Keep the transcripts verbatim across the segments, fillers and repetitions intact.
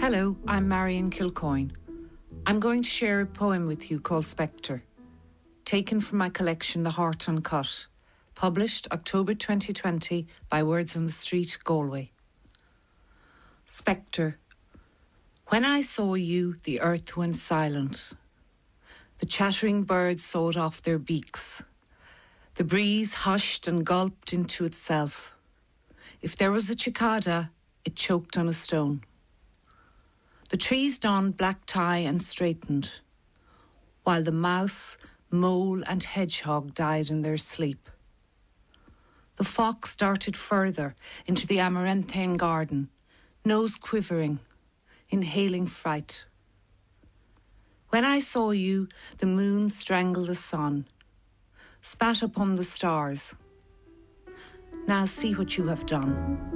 Hello, I'm Marion Kilcoyne. I'm going to share a poem with you called Spectre, taken from my collection The Heart Uncut, published October twenty twenty by Words on the Street, Galway. Spectre. When I saw you, the earth went silent. The chattering birds sawed off their beaks. The breeze hushed and gulped into itself. If there was a cicada, it choked on a stone. The trees donned black tie and straightened, while the mouse, mole and hedgehog died in their sleep. The fox darted further into the amaranthine garden, nose quivering, inhaling fright. When I saw you, the moon strangled the sun, spat upon the stars. Now see what you have done.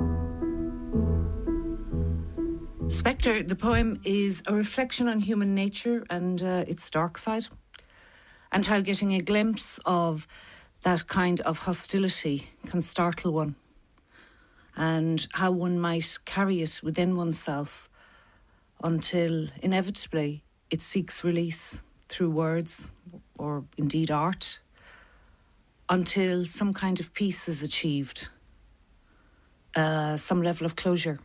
Spectre, the poem, is a reflection on human nature and uh, its dark side, and how getting a glimpse of that kind of hostility can startle one, and how one might carry it within oneself until inevitably it seeks release through words or indeed art, until some kind of peace is achieved, uh, some level of closure.